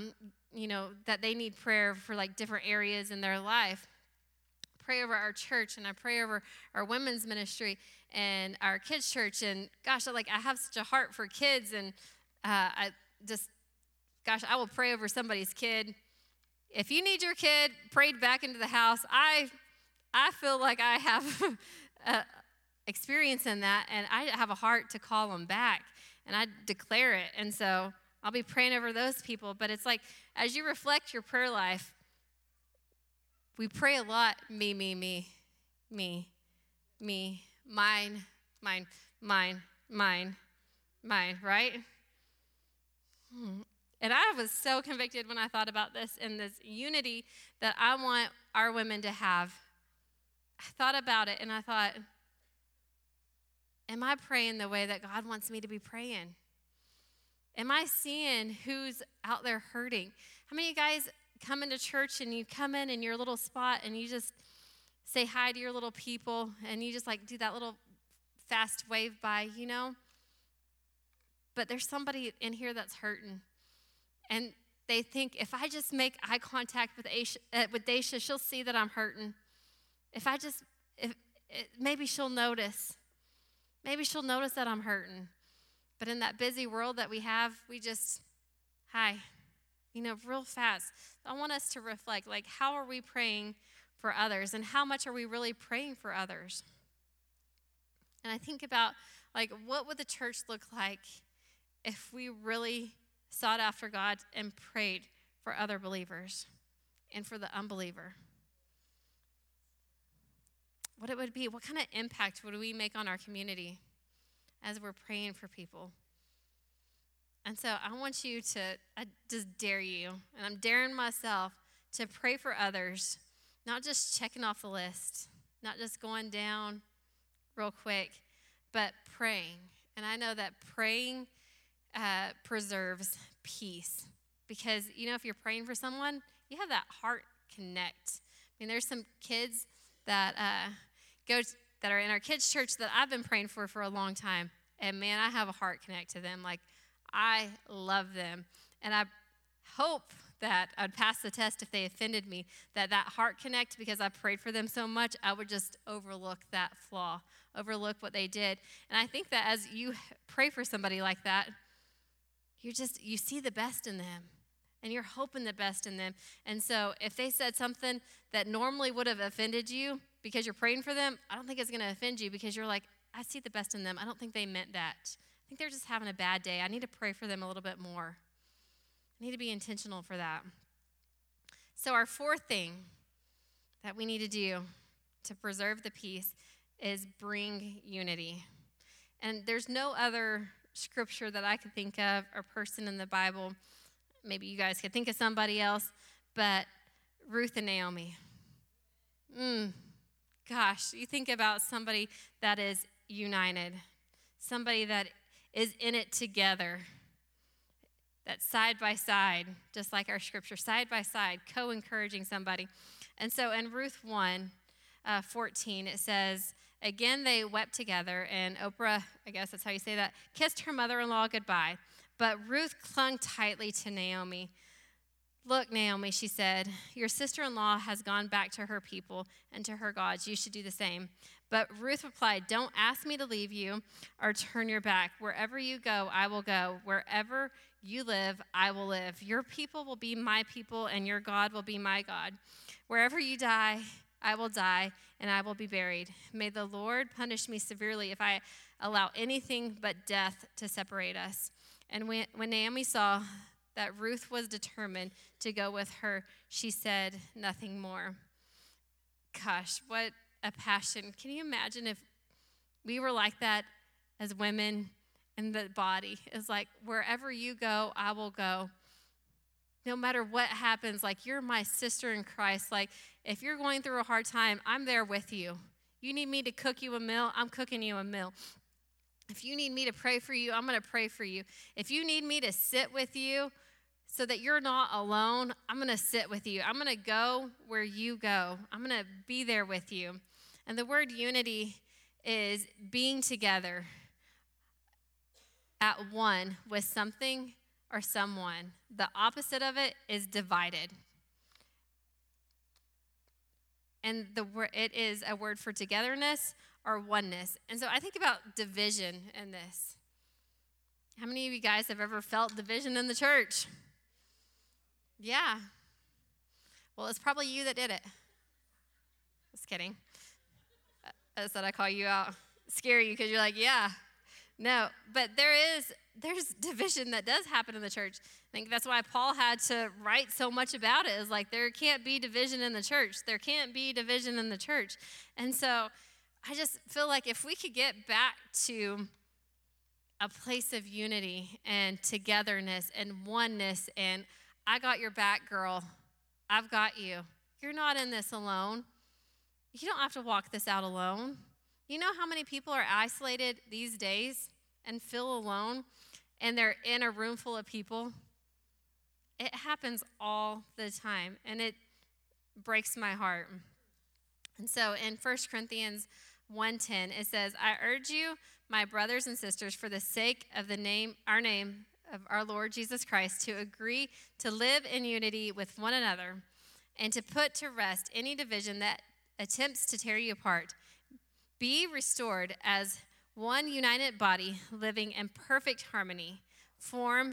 that they need prayer for like different areas in their life. Pray over our church and I pray over our women's ministry and our kids' church. And gosh, I have such a heart for kids. And I will pray over somebody's kid. If you need your kid prayed back into the house, I feel like I have experience in that, and I have a heart to call them back, and I declare it. And so I'll be praying over those people. But it's like, as you reflect your prayer life, we pray a lot, me, mine, right? And I was so convicted when I thought about this and this unity that I want our women to have. I thought about it and I thought, am I praying the way that God wants me to be praying? Am I seeing who's out there hurting? How many of you guys come into church and you come in your little spot and you just say hi to your little people and you just like do that little fast wave by, But there's somebody in here that's hurting. And they think, if I just make eye contact with Daisha, she'll see that I'm hurting. Maybe she'll notice. Maybe she'll notice that I'm hurting. But in that busy world that we have, we just, hi, real fast. I want us to reflect, like, how are we praying for others, and how much are we really praying for others? And I think about, like, what would the church look like if we really sought after God and prayed for other believers and for the unbeliever? What it would be, what kind of impact would we make on our community as we're praying for people? And so I want you to, I just dare you, and I'm daring myself to pray for others, not just checking off the list, not just going down real quick, but praying. And I know that praying preserves peace, because, if you're praying for someone, you have that heart connect. I mean, there's some kids that that are in our kids' church that I've been praying for a long time, and man, I have a heart connect to them. Like, I love them, and I hope that I'd pass the test if they offended me, that heart connect, because I prayed for them so much, I would just overlook that flaw, overlook what they did. And I think that as you pray for somebody like that, you see the best in them, and you're hoping the best in them. And so if they said something that normally would have offended you because you're praying for them, I don't think it's going to offend you, because you're like, I see the best in them. I don't think they meant that. I think they're just having a bad day. I need to pray for them a little bit more. I need to be intentional for that. So our fourth thing that we need to do to preserve the peace is bring unity. And there's no other scripture that I could think of or person in the Bible. Maybe you guys could think of somebody else, but Ruth and Naomi. Gosh, you think about somebody that is united, somebody that is in it together, that side by side, just like our scripture, side by side, co-encouraging somebody. And so in Ruth 1:14, it says, again they wept together, and Oprah, I guess that's how you say that, kissed her mother-in-law goodbye. But Ruth clung tightly to Naomi. Look, Naomi, she said, your sister-in-law has gone back to her people and to her gods. You should do the same. But Ruth replied, don't ask me to leave you or turn your back. Wherever you go, I will go. Wherever you live, I will live. Your people will be my people, and your God will be my God. Wherever you die, I will die, and I will be buried. May the Lord punish me severely if I allow anything but death to separate us. And when Naomi saw that Ruth was determined to go with her, she said nothing more. Gosh, what a passion. Can you imagine if we were like that as women in the body? It's like, wherever you go, I will go. No matter what happens, like, you're my sister in Christ. Like, if you're going through a hard time, I'm there with you. You need me to cook you a meal, I'm cooking you a meal. If you need me to pray for you, I'm going to pray for you. If you need me to sit with you so that you're not alone, I'm going to sit with you. I'm going to go where you go. I'm going to be there with you. And the word unity is being together at one with something or someone. The opposite of it is divided. And it is a word for togetherness or oneness. And so I think about division in this. How many of you guys have ever felt division in the church? Yeah. Well, it's probably you that did it. Just kidding. I said I call you out, scare you, because you're like, yeah. No, but there's division that does happen in the church. I think that's why Paul had to write so much about it. Is like, there can't be division in the church. There can't be division in the church. And so I just feel like if we could get back to a place of unity and togetherness and oneness, and I got your back, girl. I've got you. You're not in this alone. You don't have to walk this out alone. You know how many people are isolated these days and feel alone, and they're in a room full of people? It happens all the time, and it breaks my heart. And so in 1 Corinthians 1:10, it says, I urge you, my brothers and sisters, for the sake of our name of our Lord Jesus Christ, to agree to live in unity with one another and to put to rest any division that attempts to tear you apart. Be restored as one united body, living in perfect harmony. Form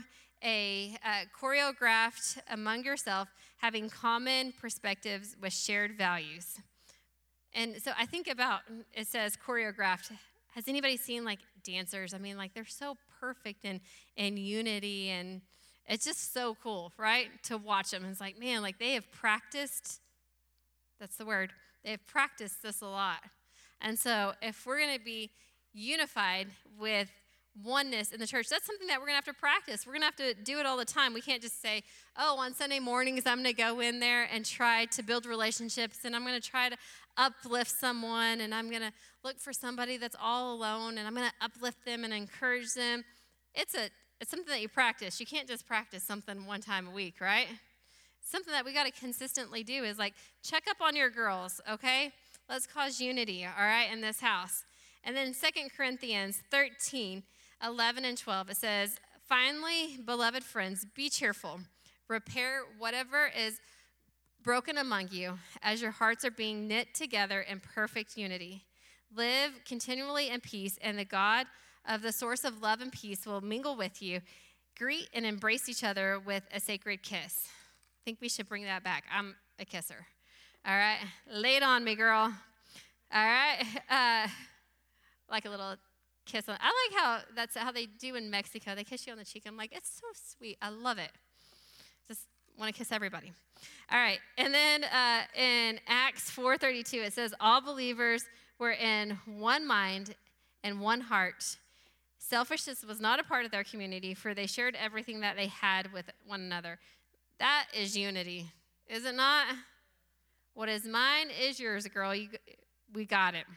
choreographed among yourself, having common perspectives with shared values. And so I think about, it says choreographed. Has anybody seen like dancers? I mean, like they're so perfect in unity, and it's just so cool, right? To watch them. It's like, man, like they have practiced, that's the word, they have practiced this a lot. And so if we're going to be unified with oneness in the church, that's something that we're going to have to practice. We're going to have to do it all the time. We can't just say, oh, on Sunday mornings, I'm going to go in there and try to build relationships, and I'm going to try to uplift someone, and I'm going to look for somebody that's all alone, and I'm going to uplift them and encourage them. It's something that you practice. You can't just practice something one time a week, right? Something that we got to consistently do is like check up on your girls, okay? Let's cause unity, all right, in this house. And then 2 Corinthians 13, 11 and 12, it says, finally, beloved friends, be cheerful. Repair whatever is broken among you as your hearts are being knit together in perfect unity. Live continually in peace, and the God of the source of love and peace will mingle with you. Greet and embrace each other with a sacred kiss. I think we should bring that back. I'm a kisser. All right? Lay it on me, girl. All right? Like a little kiss. I like how that's how they do in Mexico. They kiss you on the cheek. I'm like, it's so sweet. I love it. Just want to kiss everybody. All right. And then in Acts 4:32, it says, all believers were in one mind and one heart. Selfishness was not a part of their community, for they shared everything that they had with one another. That is unity, is it not? What is mine is yours, girl. We got it.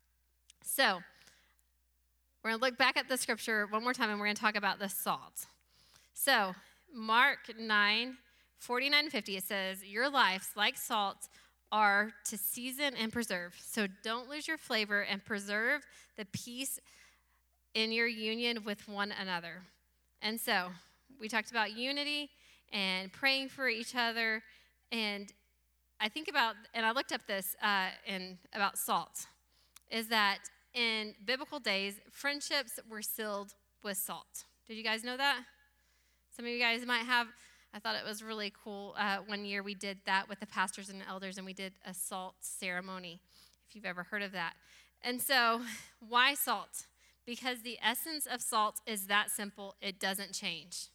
So we're going to look back at the scripture one more time, and we're going to talk about the salt. So Mark 9, 49 and 50, it says, your lives, like salt, are to season and preserve. So don't lose your flavor, and preserve the peace in your union with one another. And so we talked about unity and praying for each other. And I think about, and I looked up this about salt, is that in biblical days, friendships were sealed with salt. Did you guys know that? Some of you guys might have. I thought it was really cool. One year we did that with the pastors and elders, and we did a salt ceremony, if you've ever heard of that. And so why salt? Because the essence of salt is that simple. It doesn't change.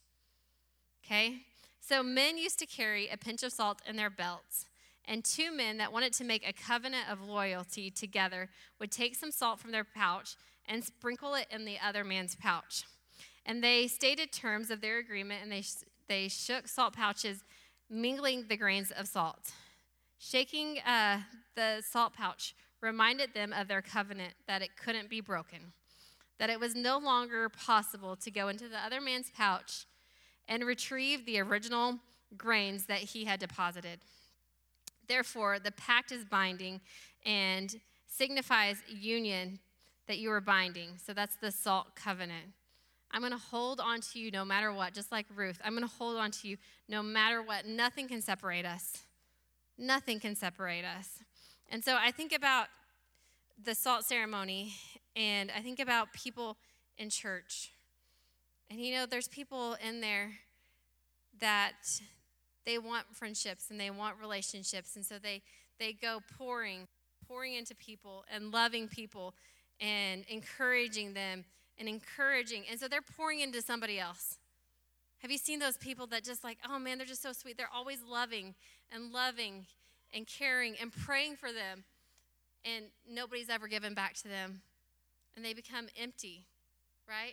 Okay? So men used to carry a pinch of salt in their belts. And two men that wanted to make a covenant of loyalty together would take some salt from their pouch and sprinkle it in the other man's pouch. And they stated terms of their agreement, and they shook salt pouches, mingling the grains of salt. Shaking the salt pouch reminded them of their covenant, that it couldn't be broken, that it was no longer possible to go into the other man's pouch and retrieve the original grains that he had deposited. Therefore, the pact is binding and signifies union that you are binding. So that's the salt covenant. I'm going to hold on to you no matter what, just like Ruth. I'm going to hold on to you no matter what. Nothing can separate us. Nothing can separate us. And so I think about the salt ceremony, and I think about people in church. And there's people in there that they want friendships and they want relationships, and so they go pouring into people and loving people and encouraging them and encouraging. And so they're pouring into somebody else. Have you seen those people that just like, oh man, they're just so sweet. They're always loving and caring and praying for them, and nobody's ever given back to them, and they become empty, right?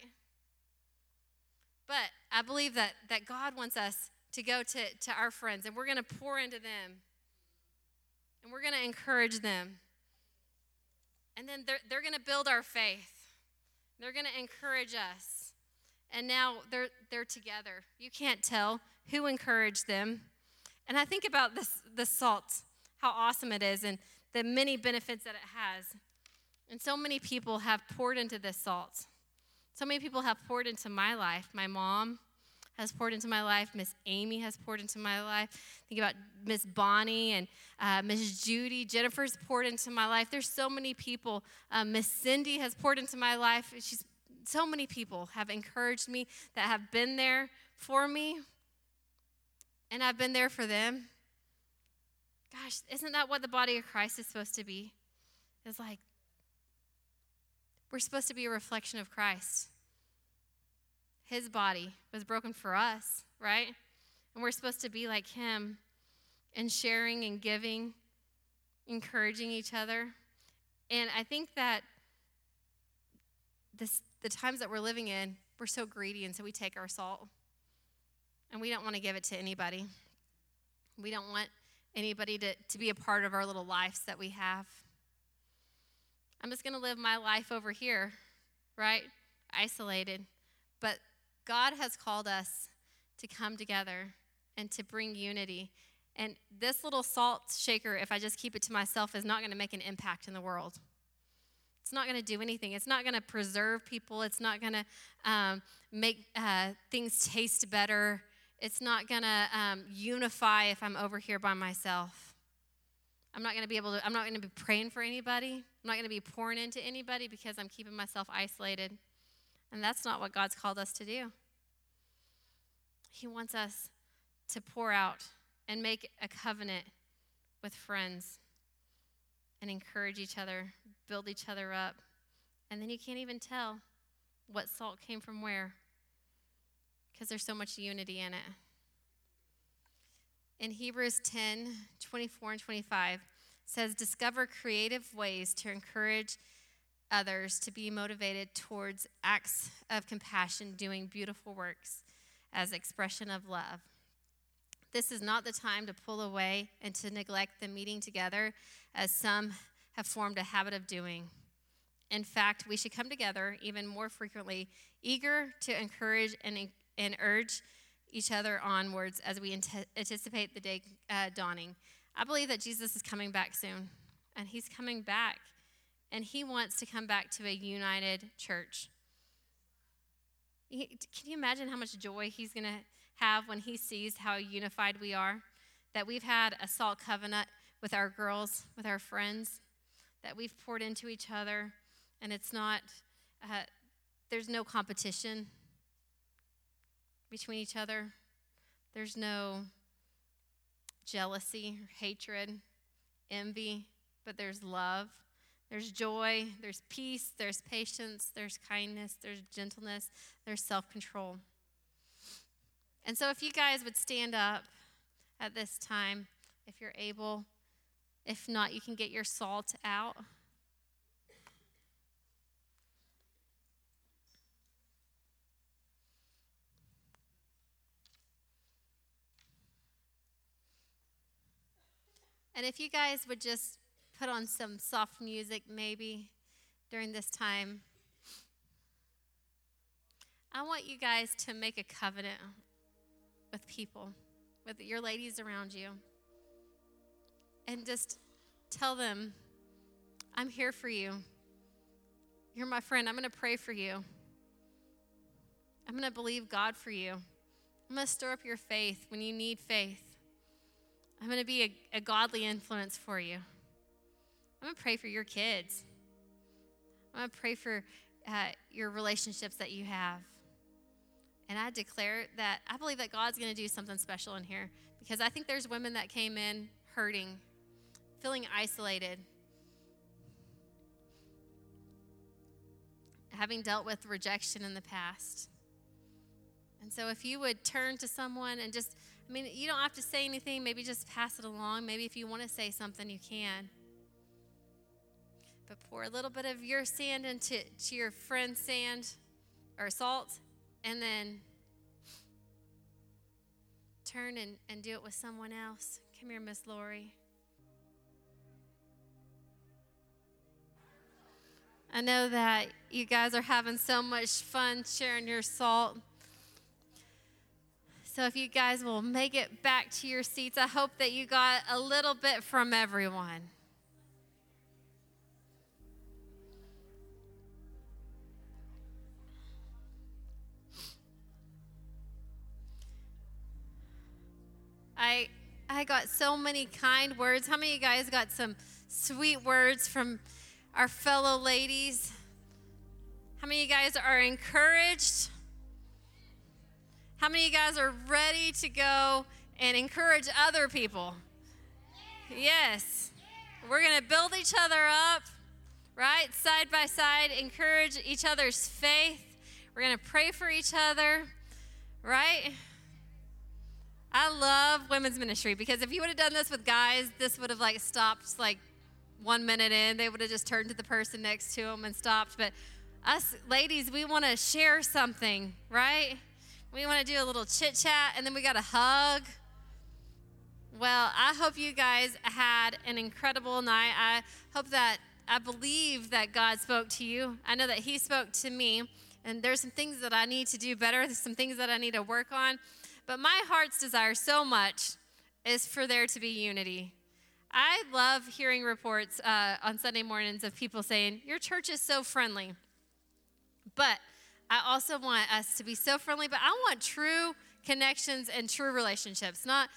But I believe that God wants us to go to our friends, and we're going to pour into them, and we're going to encourage them. And then they're going to build our faith. They're going to encourage us. And now they're together. You can't tell who encouraged them. And I think about the salt, how awesome it is, and the many benefits that it has. And so many people have poured into this salt. So many people have poured into my life. My mom has poured into my life. Miss Amy has poured into my life. Think about Miss Bonnie and Miss Judy. Jennifer's poured into my life. There's so many people. Miss Cindy has poured into my life. So many people have encouraged me, that have been there for me and I've been there for them. Gosh, isn't that what the body of Christ is supposed to be? It's like we're supposed to be a reflection of Christ. His body was broken for us, right? And we're supposed to be like him in sharing and giving, encouraging each other. And I think that the times that we're living in, we're so greedy, and so we take our salt, and we don't want to give it to anybody. We don't want anybody to be a part of our little lives that we have. I'm just going to live my life over here, right? Isolated. But God has called us to come together and to bring unity. And this little salt shaker, if I just keep it to myself, is not going to make an impact in the world. It's not going to do anything. It's not going to preserve people. It's not going to make things taste better. It's not going to unify if I'm over here by myself. I'm not going to be praying for anybody. I'm not going to be pouring into anybody because I'm keeping myself isolated. And that's not what God's called us to do. He wants us to pour out and make a covenant with friends and encourage each other, build each other up. And then you can't even tell what salt came from where because there's so much unity in it. In Hebrews 10:24 and 25 says, discover creative ways to encourage others to be motivated towards acts of compassion, doing beautiful works as expression of love. This is not the time to pull away and to neglect the meeting together, as some have formed a habit of doing. In fact, we should come together even more frequently, eager to encourage and urge each other onwards as we anticipate the day dawning. I believe that Jesus is coming back soon, and he's coming back, and he wants to come back to a united church. Can you imagine how much joy he's going to have when he sees how unified we are? That we've had a salt covenant with our girls, with our friends, that we've poured into each other, and it's not, there's no competition between each other. There's no jealousy or hatred, envy, but there's love. There's joy, there's peace, there's patience, there's kindness, there's gentleness, there's self-control. And so if you guys would stand up at this time, if you're able. If not, you can get your salt out. And if you guys would just put on some soft music maybe during this time. I want you guys to make a covenant with people, with your ladies around you. And just tell them, I'm here for you. You're my friend. I'm going to pray for you. I'm going to believe God for you. I'm going to stir up your faith when you need faith. I'm going to be a godly influence for you. I'm going to pray for your kids. I'm going to pray for your relationships that you have. And I declare that I believe that God's going to do something special in here, because I think there's women that came in hurting, feeling isolated, having dealt with rejection in the past. And so if you would turn to someone and just, you don't have to say anything. Maybe just pass it along. Maybe if you want to say something, you can. But pour a little bit of your sand into your friend's sand or salt, and then turn and do it with someone else. Come here, Miss Lori. I know that you guys are having so much fun sharing your salt. So if you guys will make it back to your seats, I hope that you got a little bit from everyone. I got so many kind words. How many of you guys got some sweet words from our fellow ladies? How many of you guys are encouraged? How many of you guys are ready to go and encourage other people? Yes. We're going to build each other up, right? Side by side, encourage each other's faith. We're going to pray for each other, right? I love women's ministry because if you would have done this with guys, this would have stopped 1 minute in. They would have just turned to the person next to them and stopped. But us ladies, we want to share something, right? We want to do a little chit chat and then we got a hug. Well, I hope you guys had an incredible night. I believe that God spoke to you. I know that he spoke to me, and there's some things that I need to do better. There's some things that I need to work on. But my heart's desire so much is for there to be unity. I love hearing reports on Sunday mornings of people saying, your church is so friendly. But I also want us to be so friendly, but I want true connections and true relationships, not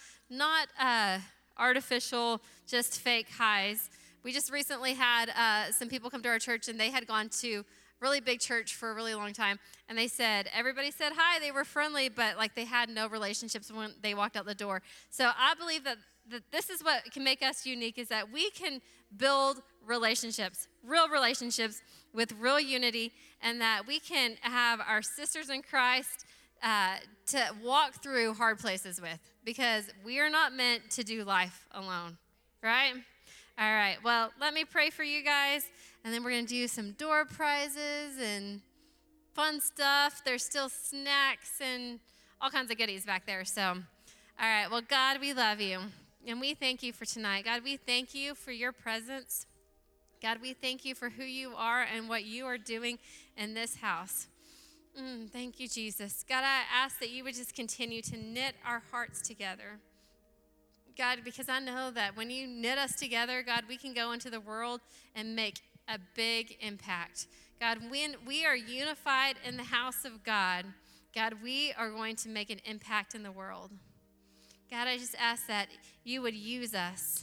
artificial, just fake highs. We just recently had some people come to our church, and they had gone to really big church for a really long time, and they said, everybody said hi, they were friendly, but they had no relationships when they walked out the door. So I believe that this is what can make us unique, is that we can build relationships, real relationships with real unity, and that we can have our sisters in Christ to walk through hard places with, because we are not meant to do life alone, right? All right, well, let me pray for you guys, and then we're going to do some door prizes and fun stuff. There's still snacks and all kinds of goodies back there. So, all right, well, God, we love you, and we thank you for tonight. God, we thank you for your presence. God, we thank you for who you are and what you are doing in this house. Thank you, Jesus. God, I ask that you would just continue to knit our hearts together. God, because I know that when you knit us together, God, we can go into the world and make a big impact. God, when we are unified in the house of God, God, we are going to make an impact in the world. God, I just ask that you would use us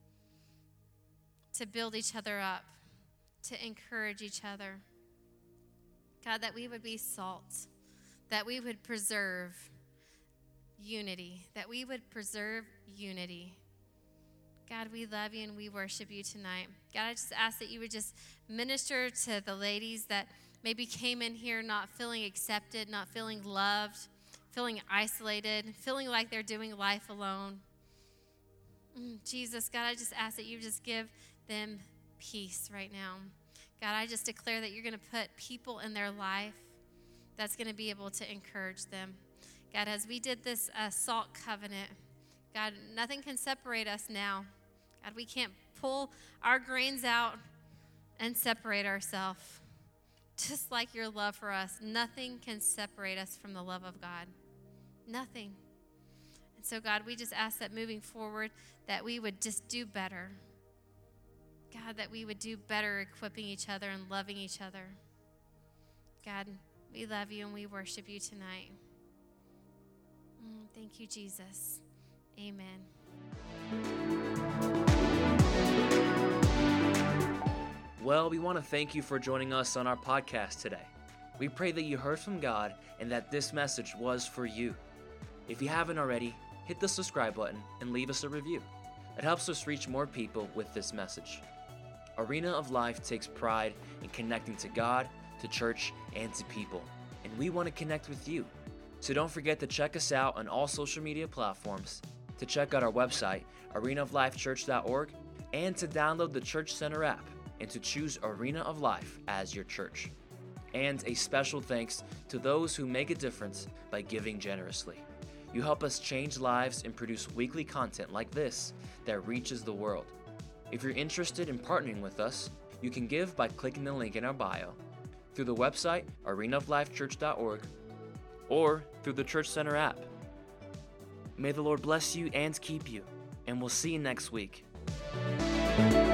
to build each other up, to encourage each other. God, that we would be salt, that we would preserve unity, that we would preserve unity. God, we love you and we worship you tonight. God, I just ask that you would just minister to the ladies that maybe came in here not feeling accepted, not feeling loved, feeling isolated, feeling like they're doing life alone. Jesus, God, I just ask that you just give them peace right now. God, I just declare that you're going to put people in their life that's going to be able to encourage them. God, as we did this salt covenant, God, nothing can separate us now. God, we can't pull our grains out and separate ourselves. Just like your love for us, nothing can separate us from the love of God. Nothing. And so, God, we just ask that moving forward, that we would just do better. God, that we would do better equipping each other and loving each other. God, we love you and we worship you tonight. Thank you, Jesus. Amen. Well, we want to thank you for joining us on our podcast today. We pray that you heard from God and that this message was for you. If you haven't already, hit the subscribe button and leave us a review. It helps us reach more people with this message. Arena of Life takes pride in connecting to God, to church, and to people, and we want to connect with you. So don't forget to check us out on all social media platforms, to check out our website, arenaoflifechurch.org, and to download the Church Center app, and to choose Arena of Life as your church. And a special thanks to those who make a difference by giving generously. You help us change lives and produce weekly content like this that reaches the world. If you're interested in partnering with us, you can give by clicking the link in our bio, through the website, arenaoflifechurch.org, or through the Church Center app. May the Lord bless you and keep you, and we'll see you next week.